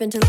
open to...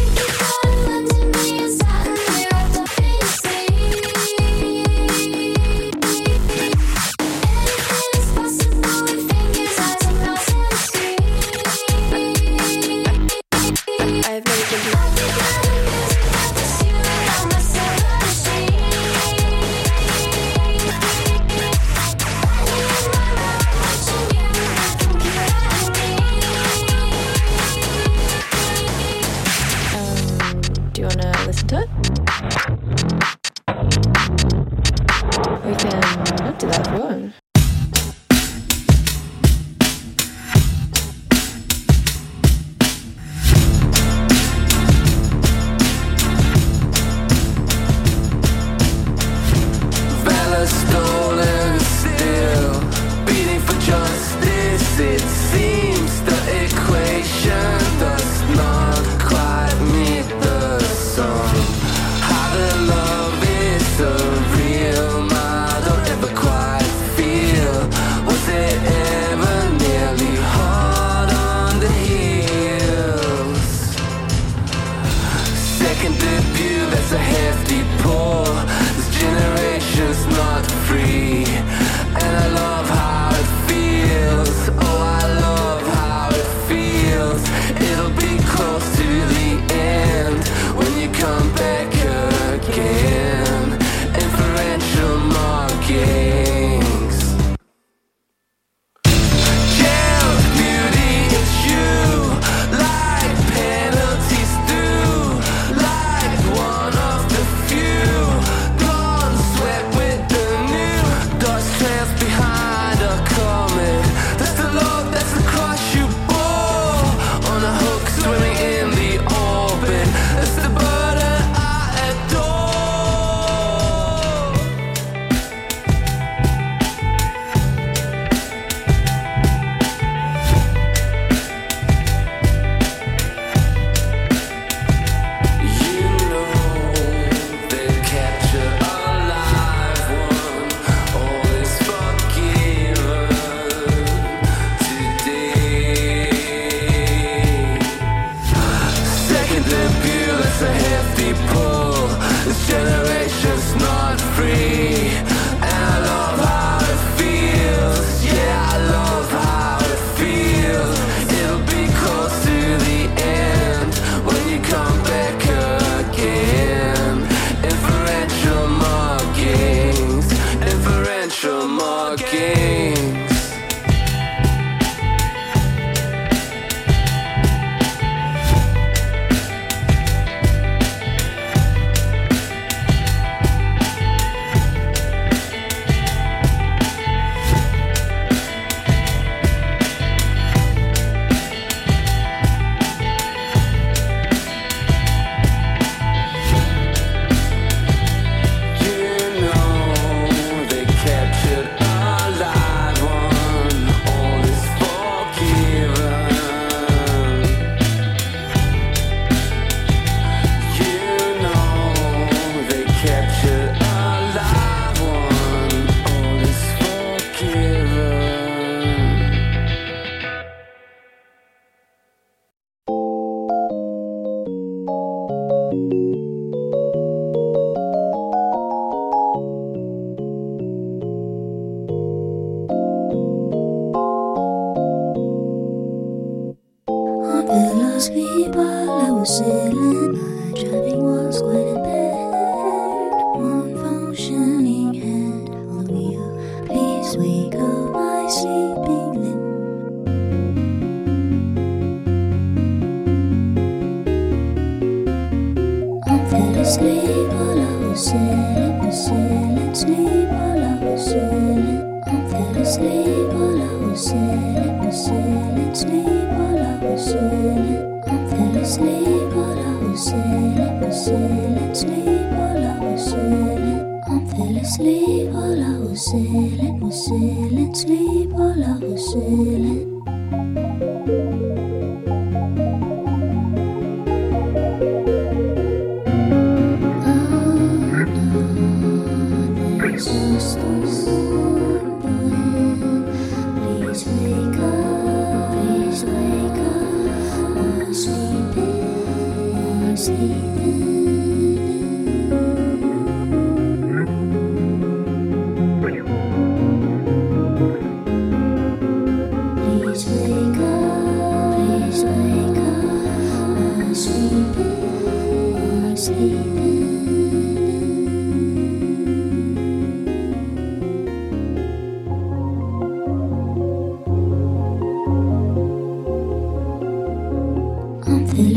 Please wake up, sleeping.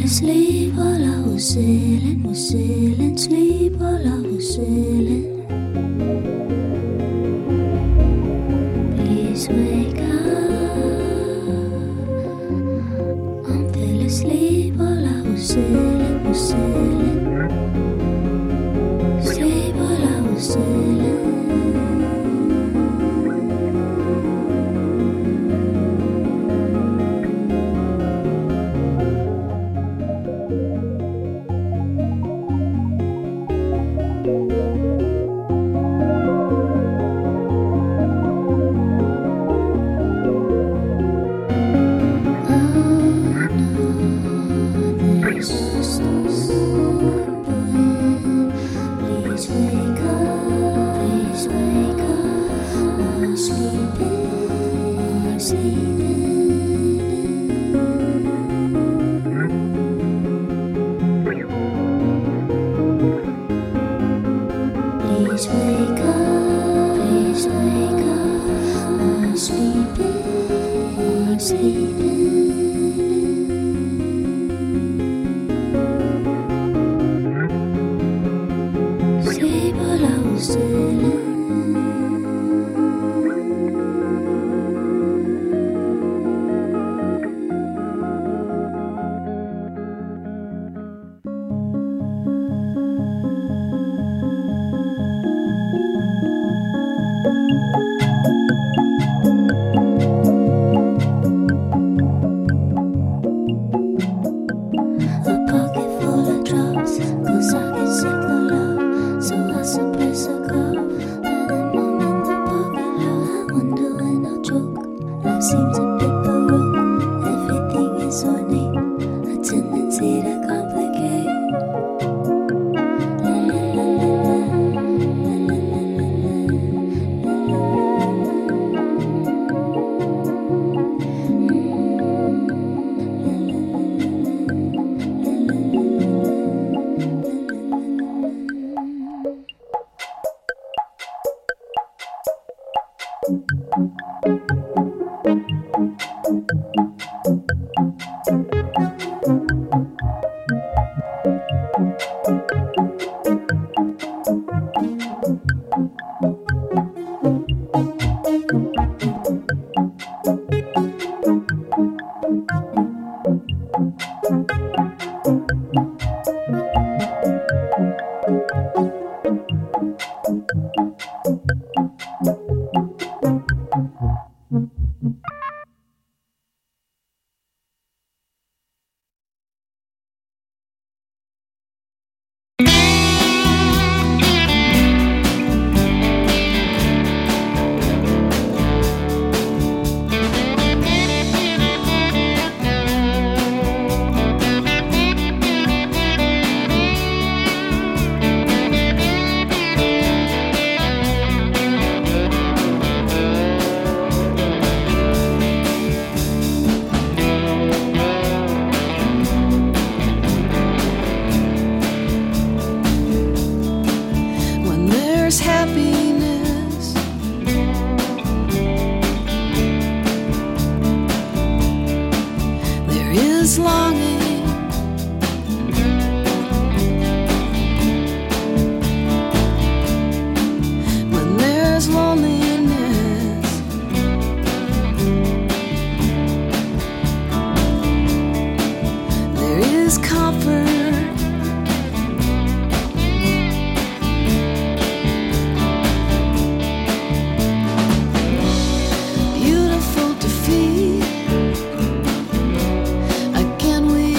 Sleep while I was sailing, sleep while I was sailing. Please wake up. I'm fell asleep while I was sailing, sleep while I was sailing. Again we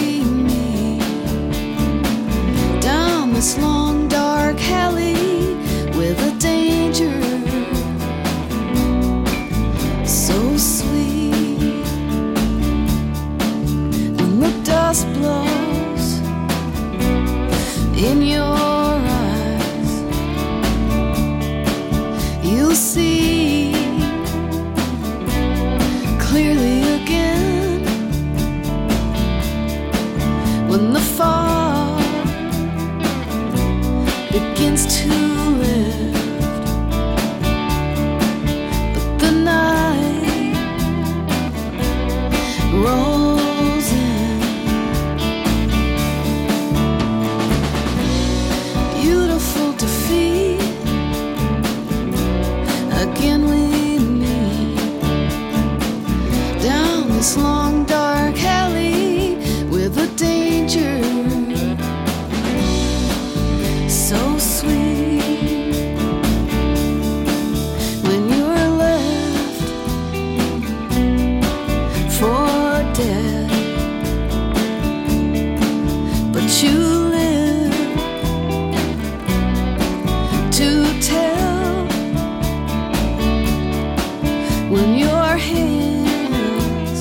when your hands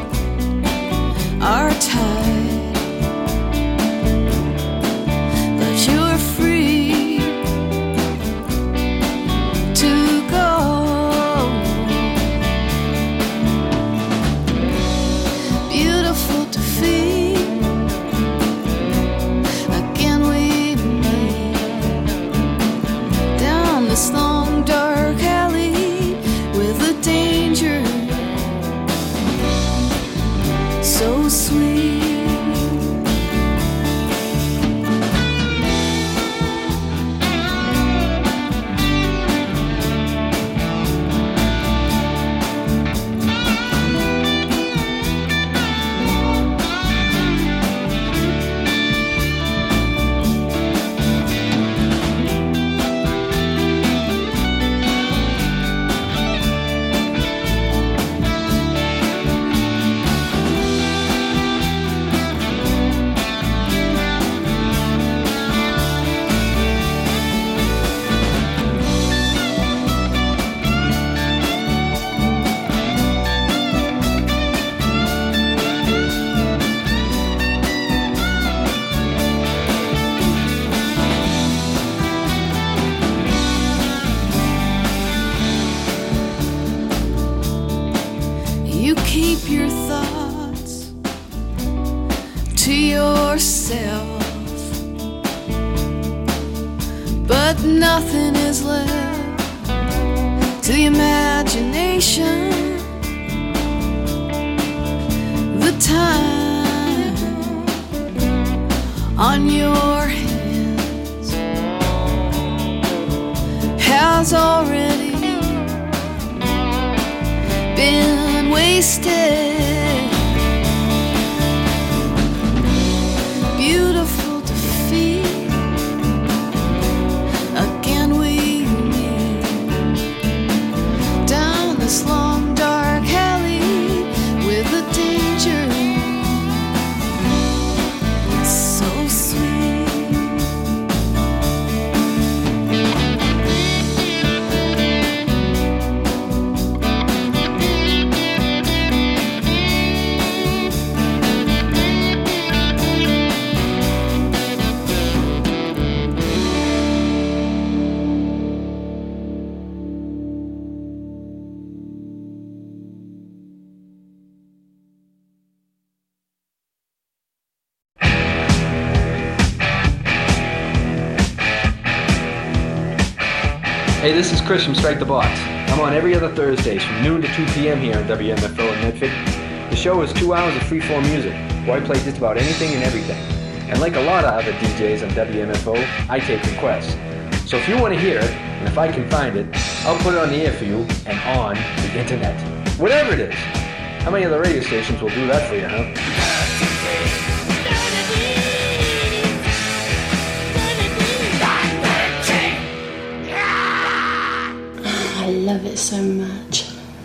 are tied, but you're free to go. Beautiful defeat, again we meet down this long dark alley with a danger so sweet. You keep your thoughts to yourself, but nothing is left to the imagination. The time on your hands has already been wasted. Beautiful defeat, again we meet down this long dark alley with a danger so sweet. Hey, this is Chris from Strike the Box. I'm on every other Thursdays from noon to 2 p.m. here on WMFO in Medford. The show is 2 hours of free-form music, where I play just about anything and everything. And like a lot of other DJs on WMFO, I take requests. So if you want to hear it, and if I can find it, I'll put it on the air for you and on the internet. Whatever it is. How many other radio stations will do that for you, huh? I love it so much.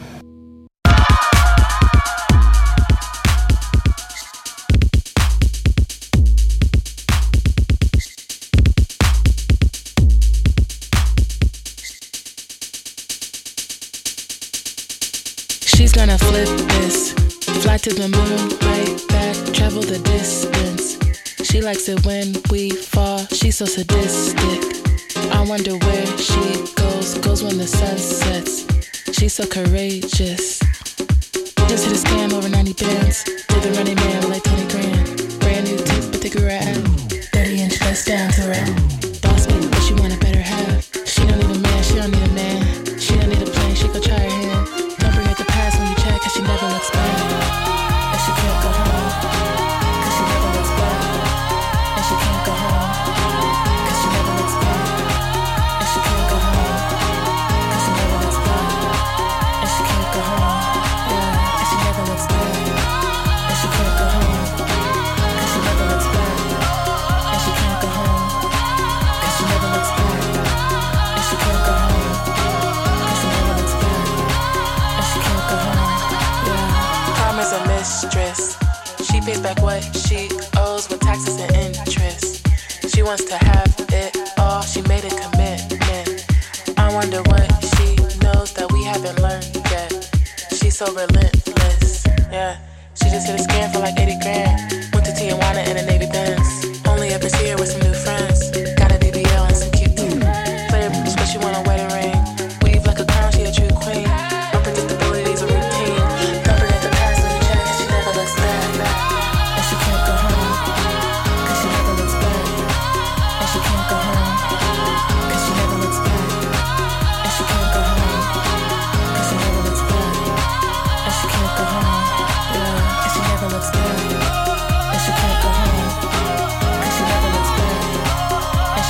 She's gonna flip this, fly to the moon, right back, travel the distance. She likes it when we fall, she's so sadistic. I wonder where she goes when the sun sets. She's so courageous. Just hit a scam over 90 bands. Did the running man like 20 grand. Brand new teeth, but they grew her out. 30-inch bust down to her. Boss me, but she want a better half. She don't need a man, she don't need a man. She don't need a plane, she go try her hand. Don't bring up the past when you check, cause she never looks back. And she can't go home, cause she never looks back. And she can't go home, cause she never looks back. And she can't go home, cause she never looks back. And she can't go home, yeah, cause she never looks back. And she can't go home, cause she never looks back. And she can't go home, cause she never looks back. And she can't go home, cause she never looks back. And she can't go home, yeah. Prom is a mistress. She pays back what she owes with taxes and interest. She wants to have it all, she made a commitment. I wonder what she knows that we haven't learned yet. She's so relentless. Yeah, she just hit a scan for like 80 grand. Went to Tijuana in a Navy Benz. Only ever see her with some new friends. Got a BBL and some cute teeth. Player bitch, but she want a wedding ring. Weave like a crown, she a true queen. Unpredictability's a routine. Don't forget the past when you check, cause she never looks back. And she can't go home, cause she never looks back. And she can't go home, cause she never looks back. And she can't go home, cause she never looks back. And she can't go home, yeah, cause she never looks back. And she can't go home, cause she never looks back. And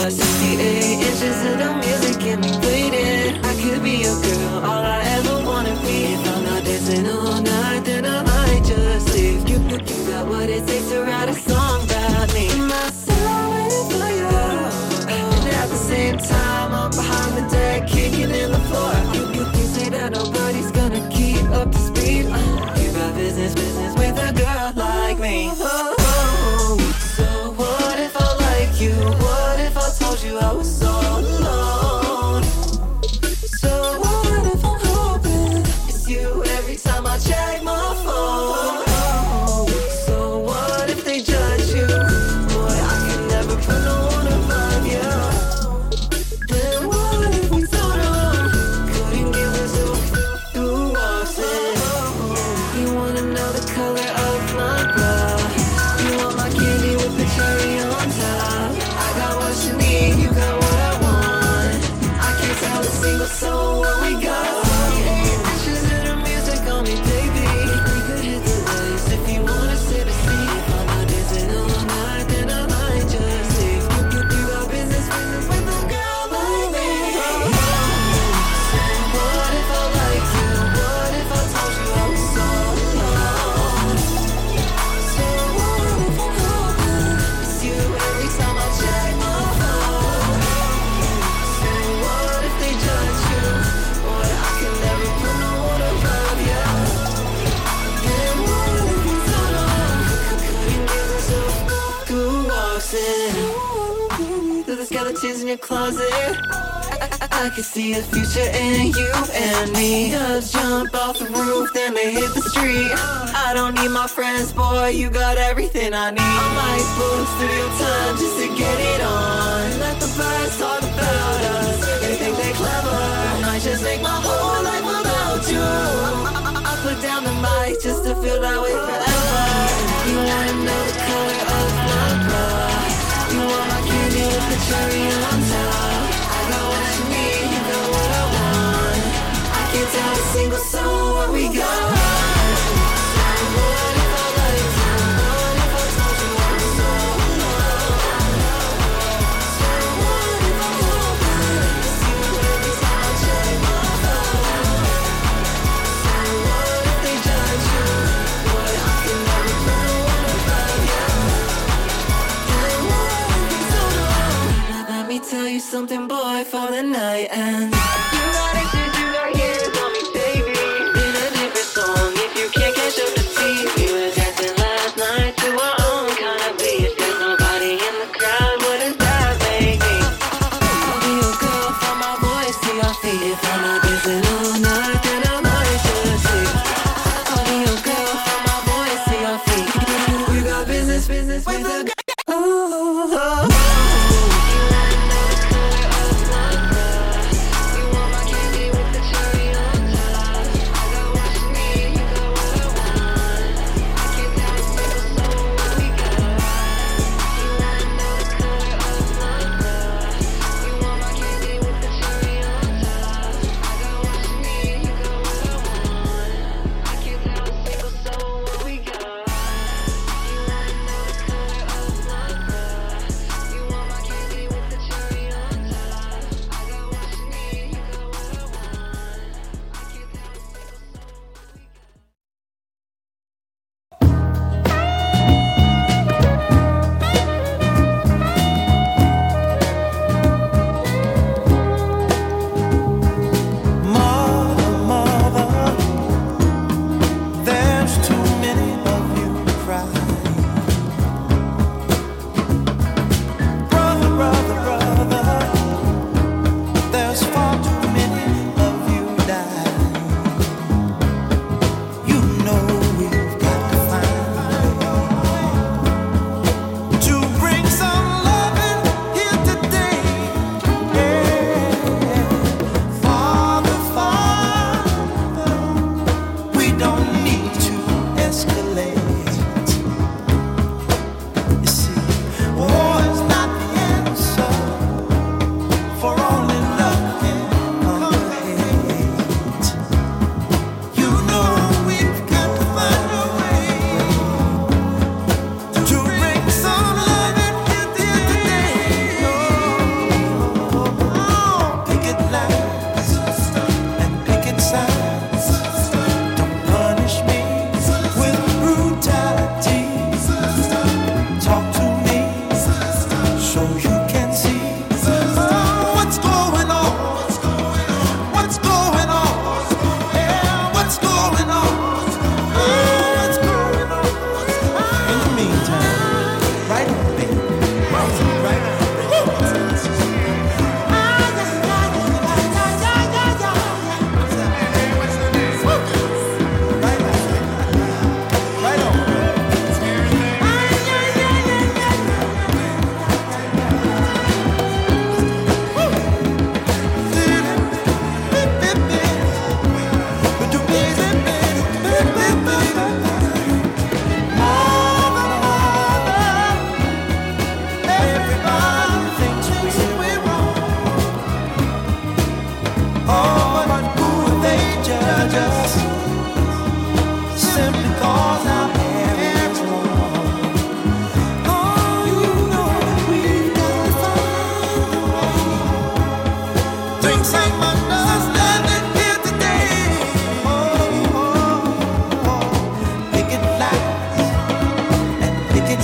68 inches of the music get me waiting. I could be your girl, all I ever wanna be. If I'm not dancing all night, then I might just leave. You got what it takes to write a song about me. My soul waiting for you. And at the same time, I'm behind the deck, kicking in the floor. You say that nobody's gonna keep up to speed. You got business with a girl like me. So what if I like you? What if I told you I was all alone? So what if I'm hoping it's you every time I check my phone? So what if they judge you? Boy, I can never put no one above you. Then what if we told them? Couldn't give us who walks in? You wanna know the color of my blood? You want my candy with the cherry on top? I got what you need, you got what I want. I can't tell a single soul what we got. Inches of the music on me, baby. We could hit the lights if you wanna sit a seat. If I'm not dancing all night, then I might just leave. You got business with a girl like me. So what if I like you? What if I told you I was all alone? So what if I'm hoping it's you every time I check my phone? So what if they judge you? Boy, I can never put no one above you. Then what if we told them? Couldn't give us who walks in? Through the skeletons in your closet, I can see a future in you and me. Doves jump off the roof, then they hit the street. I don't need my friends, boy, you got everything I need. I might book studio time just to get it on. Let the birds talk about us, they think they clever. I might just make my whole life without you. I put down the mic just to feel that way forever. You wanna know the color of my blood? You want my candy with the cherry on top? I got what you need, you got what I want. I can't tell a single soul what we got. What if I like you? What if I told you I was all alone? So what if I'm hoping it's you every time I check my phone? So what if they judge you? Boy, I can never put no one above you. Then what if we told them? Let me tell you something, boy, for the night ends. You got issues, you got years on me, baby. In a different song, if you can't catch up to TV. We were dancing last night to our own kind of beat. There's nobody in the crowd, what does that make me? I'll be your girl from my voice to your feet. If I'm not dancing all night, then I might just sleep. I'll be your girl from my voice to your feet. We got business with a girl.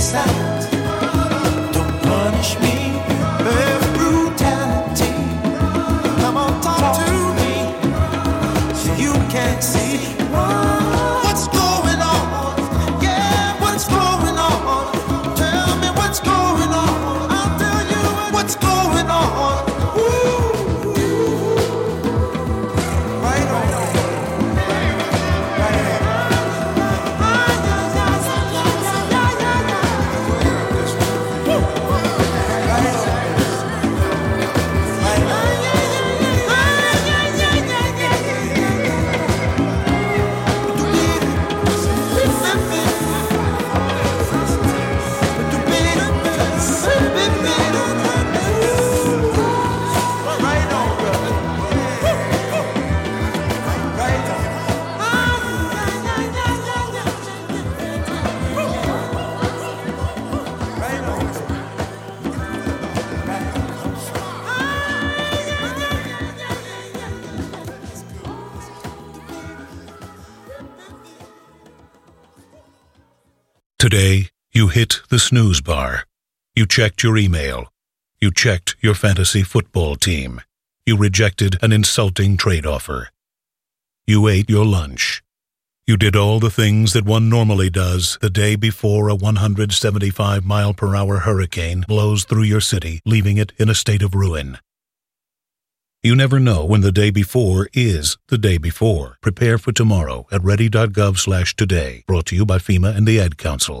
sight. Don't punish me with brutality. Come on, talk to me so you can see what's going on. Yeah, what's going on? Tell me what's going on. I'll tell you what's going on. Right on. Today, you hit the snooze bar. You checked your email. You checked your fantasy football team. You rejected an insulting trade offer. You ate your lunch. You did all the things that one normally does the day before a 175-mile-per-hour hurricane blows through your city, leaving it in a state of ruin. You never know when the day before is the day before. Prepare for tomorrow at ready.gov/today. Brought to you by FEMA and the Ad Council.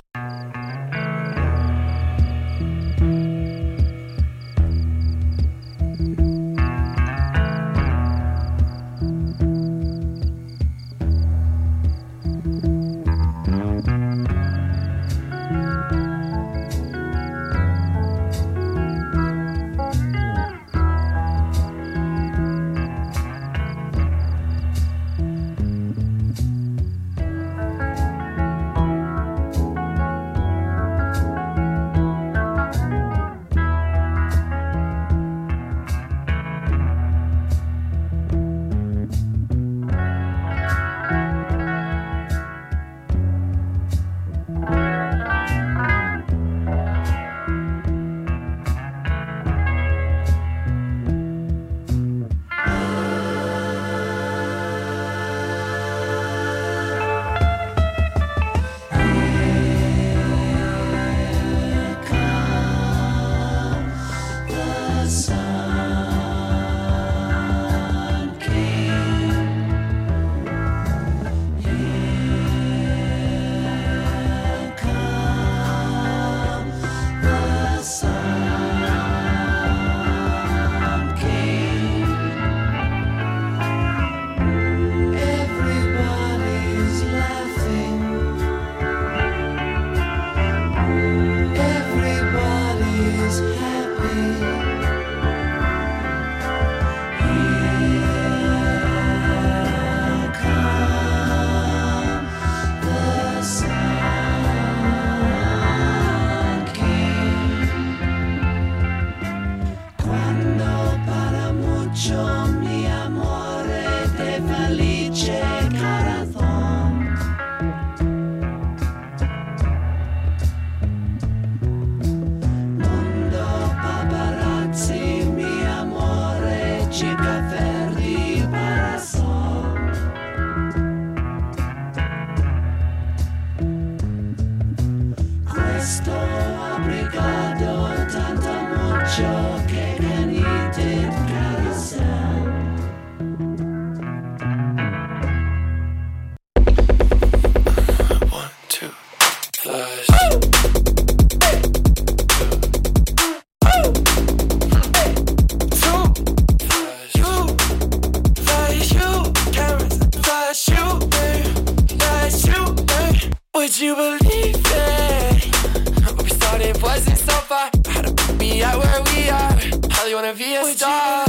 Would you believe it? What we started wasn't so far. How to be out where we are. Holly wanna be a star.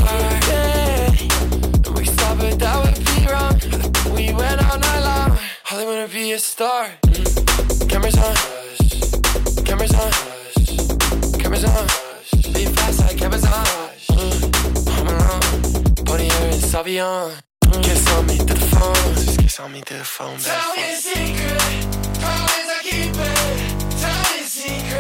We stop it, that would be wrong. We went all night long. Holly wanna be a star. Cameras on, cameras on, cameras on. Be fast like cameras on. Home alone, body hair and Savion. Kiss on me through the phone. Just kiss on me through the phone. Tell me a secret. Promise I keep it. Tell me a secret.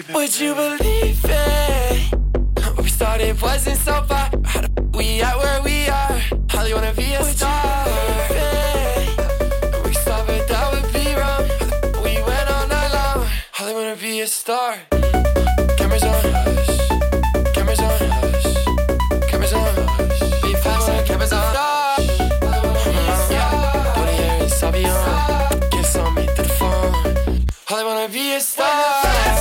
Would you believe it? When we started wasn't so far. How the f- we at where we are? Holly wanna be a star. When we started, that would be wrong. How the f- we went all night long. Holly wanna be a star. Cameras on us. Cameras on us. Cameras on us. Be fast and cameras on us. Yeah, Body hair and Savion. Kiss on me through the phone. Holly wanna be a star.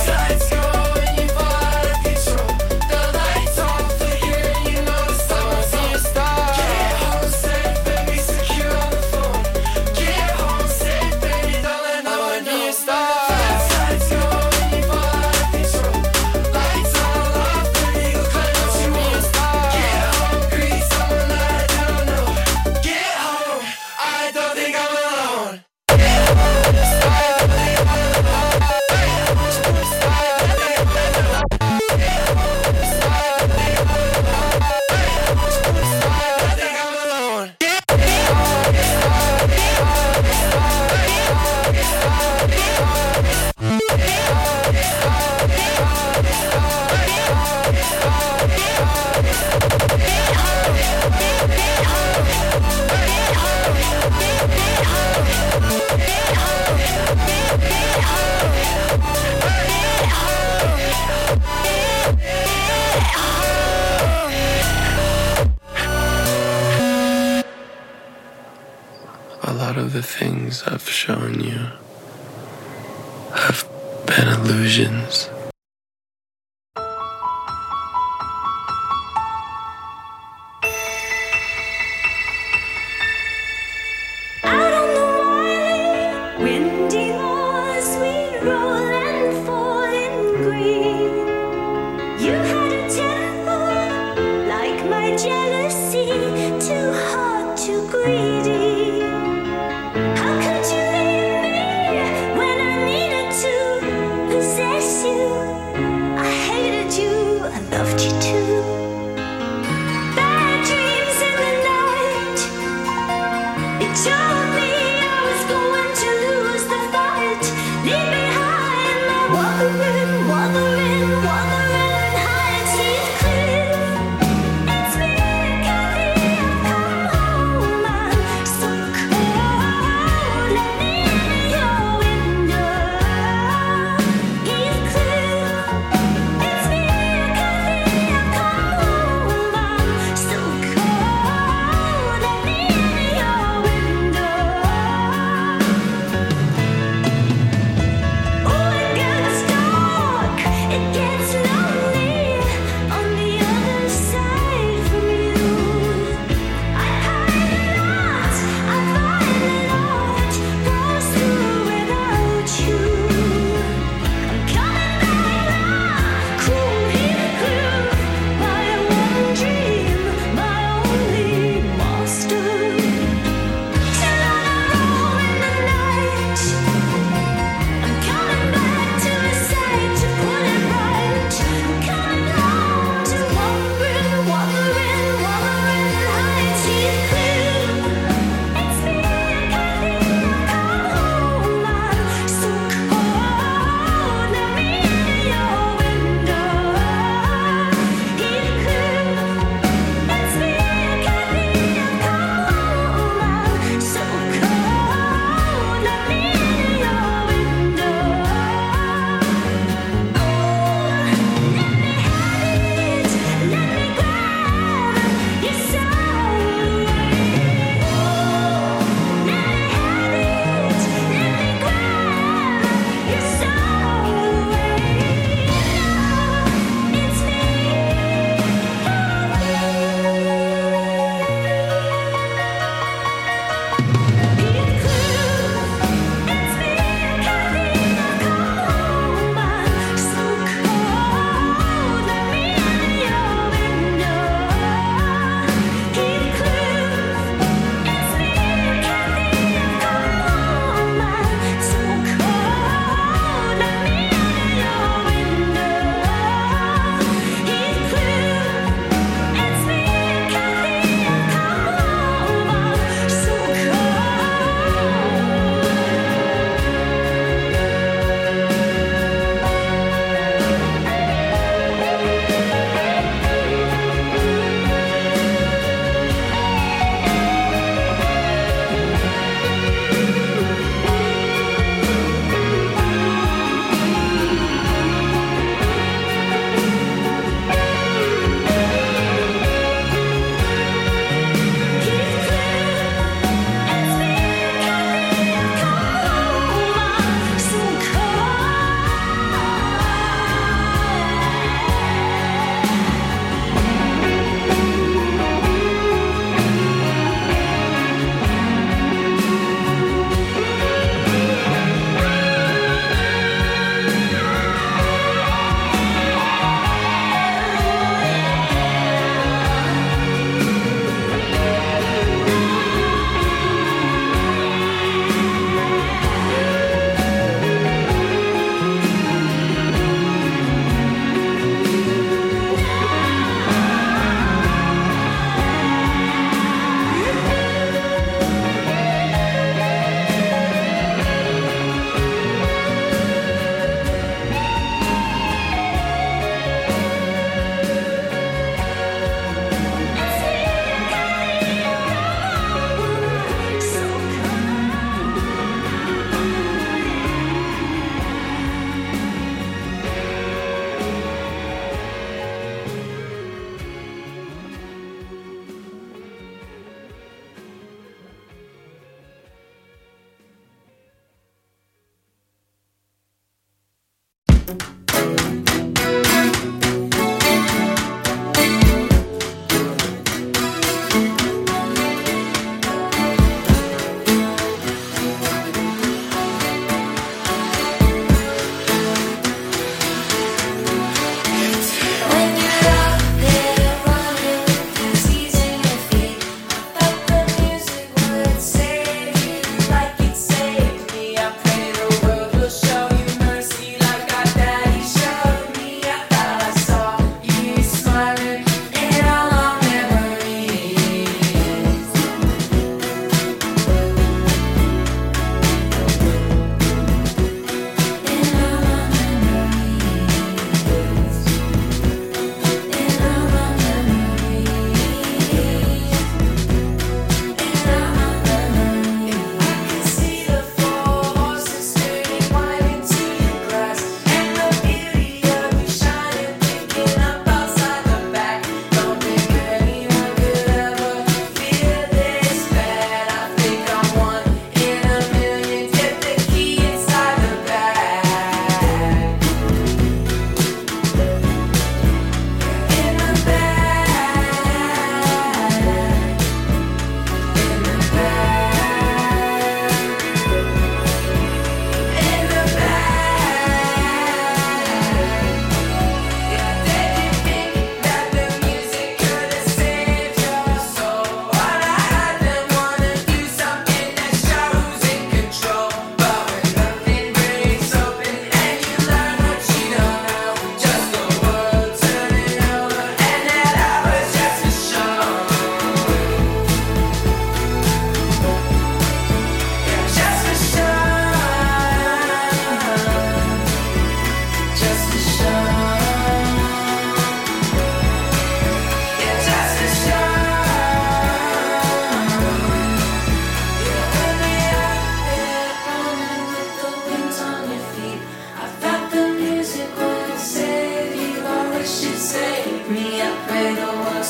A lot of the things I've shown you have been illusions. Out on the wily, windy moors, we roll and fall in green. You had a temper like my jealousy, too hot, too greedy. How could you leave me when I needed to possess you? I hated you, I loved you too. Bad dreams in the night. It told me I was going to lose the fight. Leave behind my wuthering, high-seas cliff. It's me,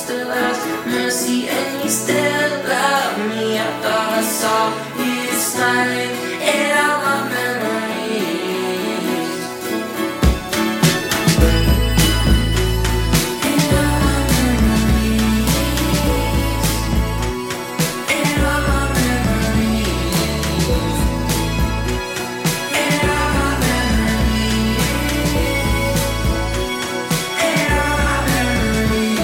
the last mercy, and you still love me. I thought I saw you smiling in all my memories. In all my memories. In all my memories. In all my memories. In all my memories.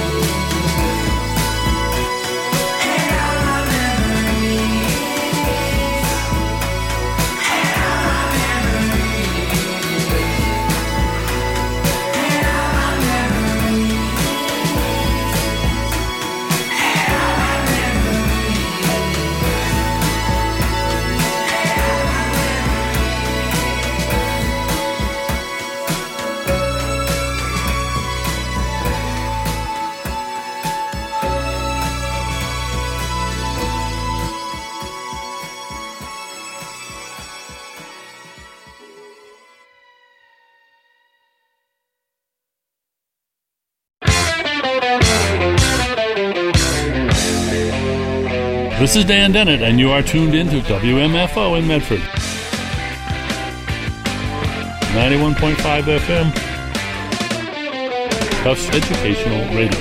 In all my This is Dan Dennett, and you are tuned in to WMFO in Medford. 91.5 FM. Tufts Educational Radio.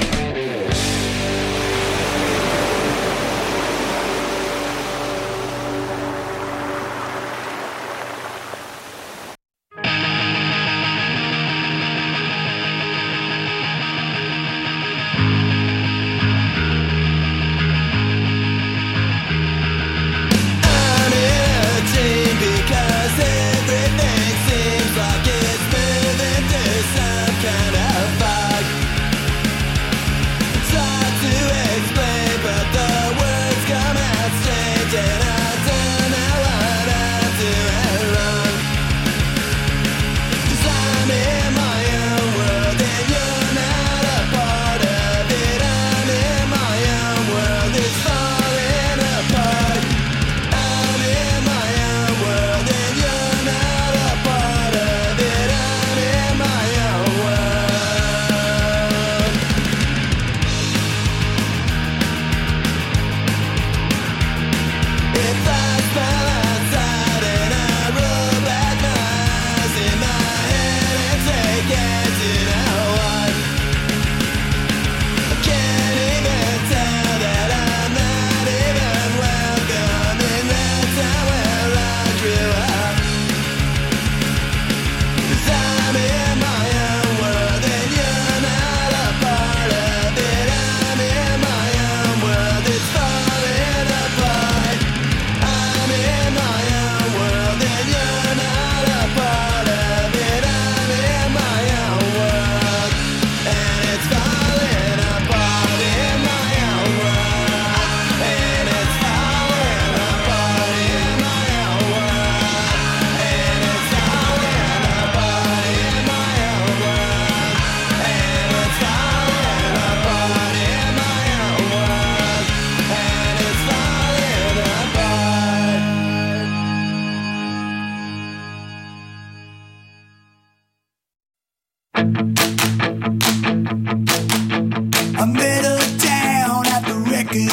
I met her down at the record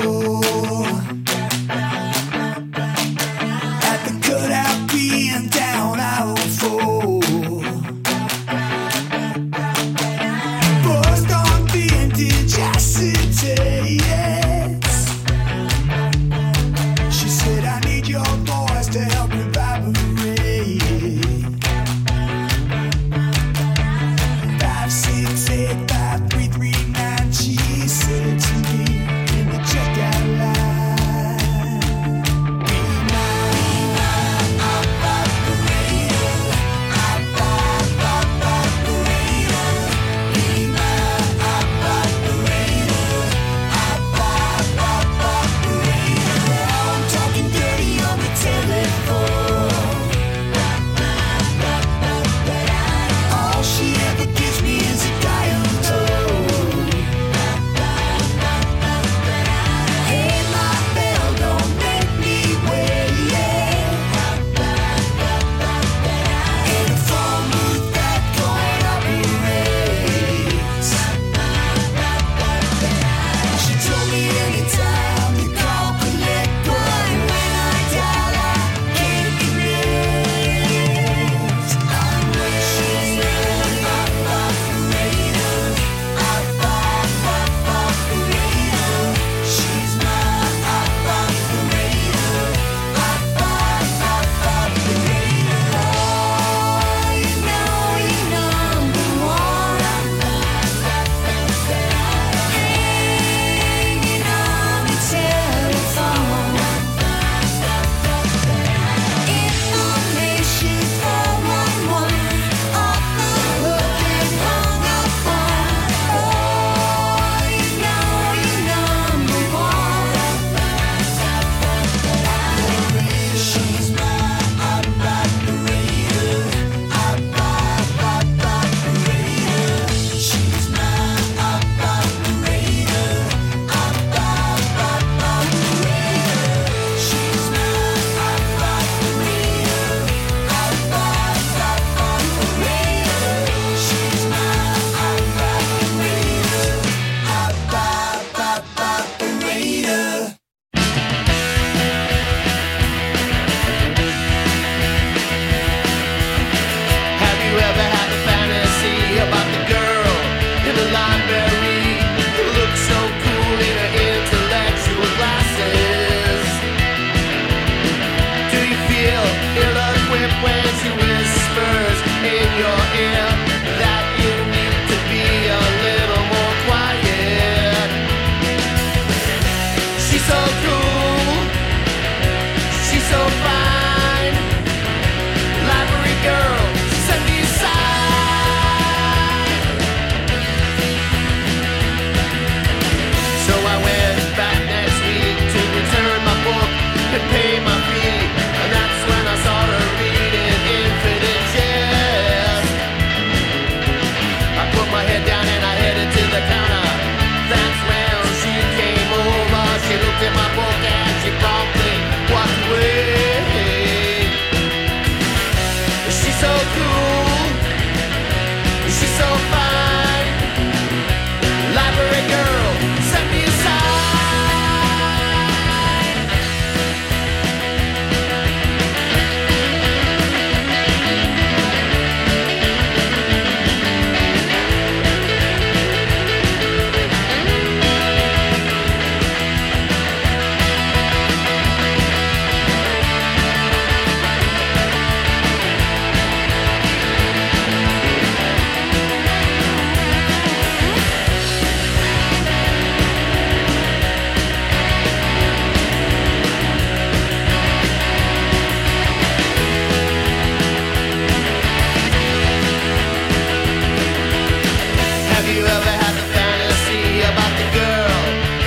store, at the cutout being down aisle 4. Buzzed on vintage acetates. She said, I need your voice to help evaporate. 5, 6, 8, 5, 3, 3, 9. She said to me in the checkout line, be my operator, operator, be my operator, operator.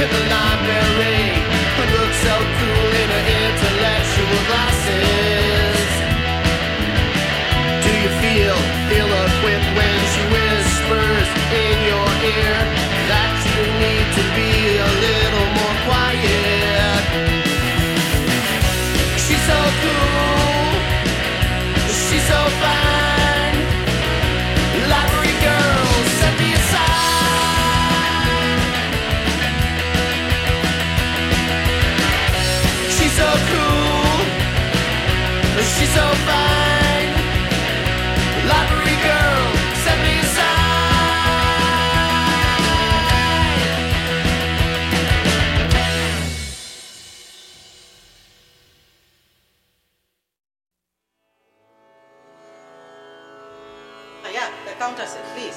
in the library, who looks so cool in her intellectual glasses. Do you feel her quick when she whispers in your ear that you need to be a little more quiet? She's so cool, she's so fine. Library girl, set me aside. She's so cool, she's so fine. Library girl, set me aside. Yeah, the counter set, please.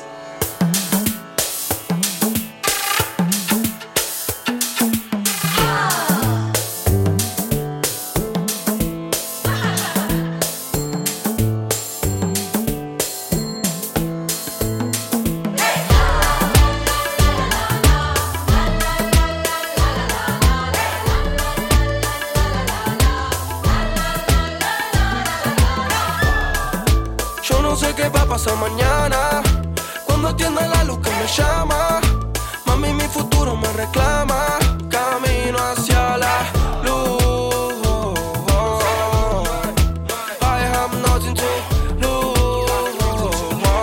Yo no sé qué va a pasar mañana, cuando atienda la luz que me llama. Mami, mi futuro me reclama, camino hacia la luz. I have nothing to lose.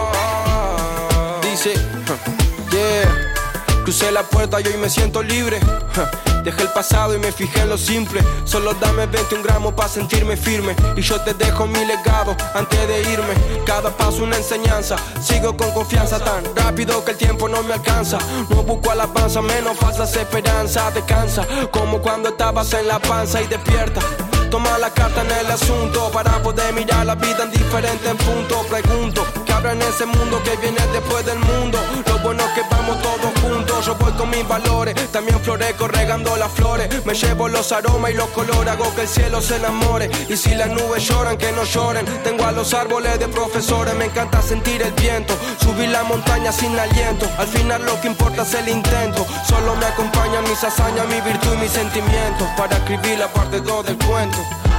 Dice, yeah, crucé la puerta y hoy me siento libre. Dejé el pasado y me fijé en lo simple. Solo dame 21 gramos para sentirme firme. Y yo te dejo mi legado antes de irme. Cada paso una enseñanza. Sigo con confianza tan rápido que el tiempo no me alcanza. No busco alabanza, menos falsas esperanzas. Descansa como cuando estabas en la panza y despierta. Toma la carta en el asunto para poder mirar la vida en diferentes puntos. Pregunto, ¿qué habrá en ese mundo que viene después del mundo? Lo bueno es que vamos todos juntos. Yo voy con mis valores, también florezco regando las flores. Me llevo los aromas y los colores, hago que el cielo se enamore. Y si las nubes lloran, que no lloren. Tengo a los árboles de profesores, me encanta sentir el viento. Subir la montaña sin aliento, al final lo que importa es el intento. Solo me acompañan mis hazañas, mi virtud y mis sentimientos para escribir la parte 2 del cuento.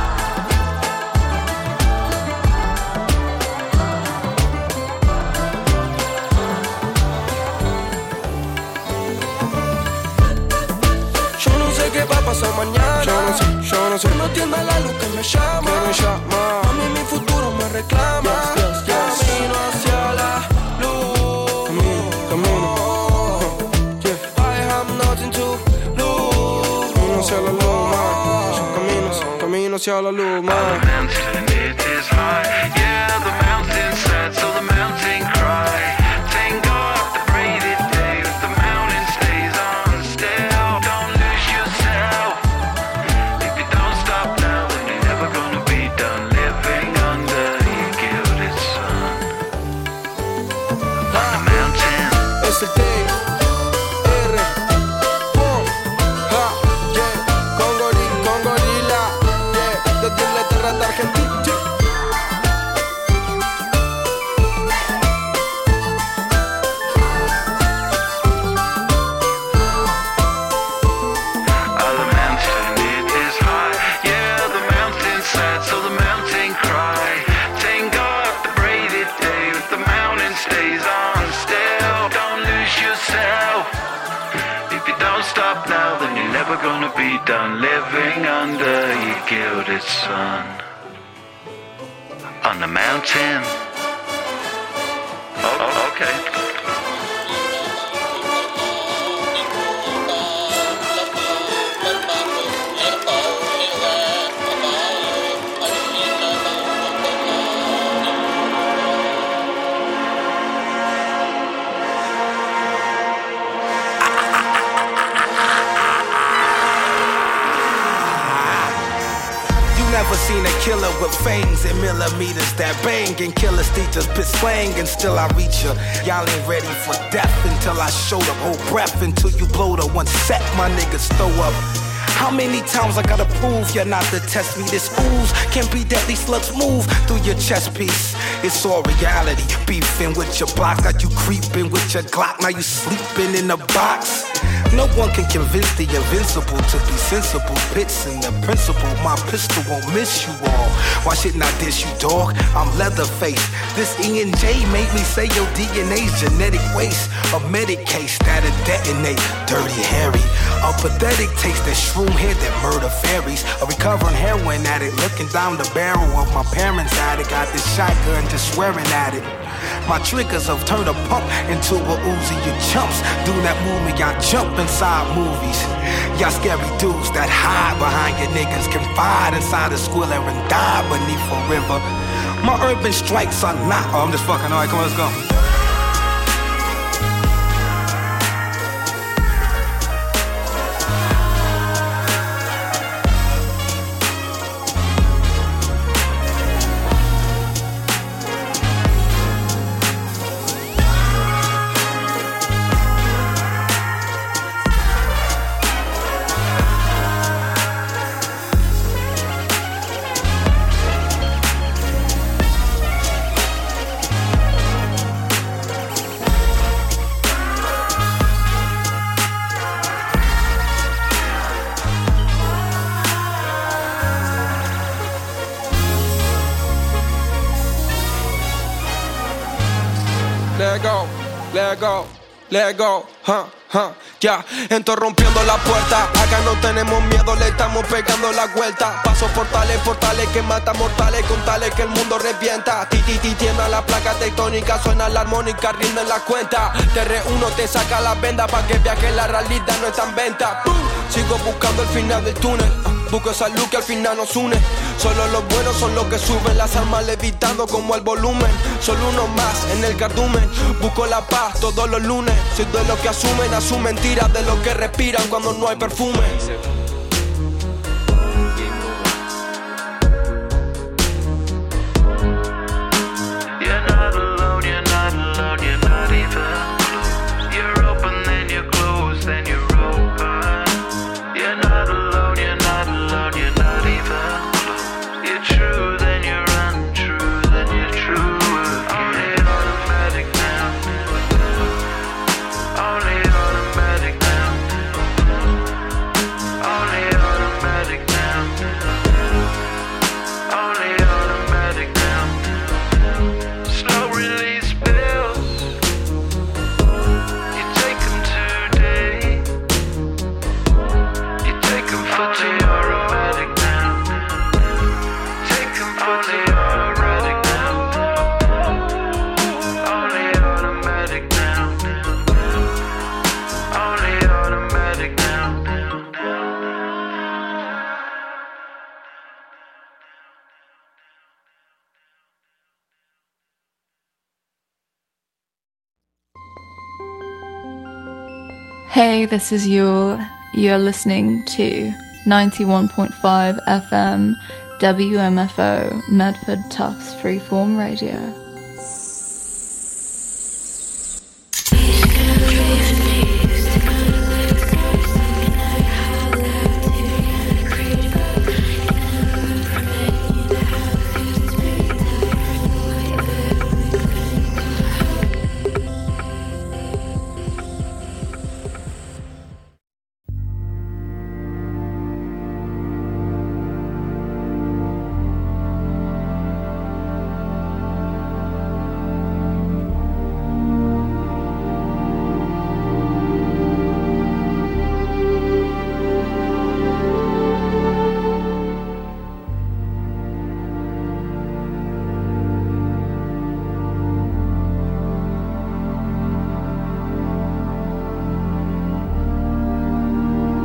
¿Qué va a pasar mañana? Yo no sé. No entiendo la luz que me llama. A mí mi futuro me reclama. Camino hacia la luz. Camino. I have nothing to lose. Camino hacia la luz, man. Camino hacia la luz, man. The mountain, it is high. Yeah, the mountain sad, so the mountain cry. Thank God the braided day, the mountain stays on still. Don't lose yourself. If you don't stop now, then you're never gonna be done living under your gilded sun. On the mountain. It's the day. Con gorila, yeah, desde Inglaterra hasta Argentina. Stop now, then you're never gonna be done living under your gilded sun. On the mountain. Oh, okay. Never seen a killer with fangs and millimeters that bang and killers teachers piss slang and still I reach ya. Y'all ain't ready for death until I show up. Hold breath until you blow the one set my niggas throw up. How many times I gotta prove you're not to test me? This ooze can be deadly, slugs move through your chest piece. It's all reality, beefing with your block. Got you creeping with your Glock, now you sleeping in the box. No one can convince the invincible to be sensible. Bits in the principle, my pistol won't miss you all. Why shouldn't I diss you, dog? I'm Leatherface. This E&J made me say your DNA's genetic waste. A medic case that'll detonate. Dirty Harry. A pathetic taste that shroom head that murder fairies. A recovering heroin addict looking down the barrel of my parents' attic. Got this shotgun just swearing at it. My triggers have turned a pump into a Uzi, you chumps. Do that movie, y'all jump inside movies. Y'all scary dudes that hide behind your niggas, confide inside a squiller and die beneath a river. My urban strikes are not. Oh, I'm just fucking. Alright, come on, let's go. Let go, ya, entro rompiendo la puerta. Acá no tenemos miedo, le estamos pegando la vuelta. Paso portales que matan mortales. Con tales que el mundo revienta. Ti tiembla la placa tectónica. Suena la armónica, rinden la cuenta. Te reúno, te saca la venda. Pa' que veas que la realidad no está en venta. Sigo buscando el final del túnel. Busco esa luz que al final nos une. Solo los buenos son los que suben. Las armas levitando como el volumen. Solo uno más en el cardumen. Busco la paz todos los lunes. Soy de los que asumen tiras. De los que respiran cuando no hay perfume. Hey, this is Yule. You're listening to 91.5 FM WMFO Medford Tufts Freeform Radio.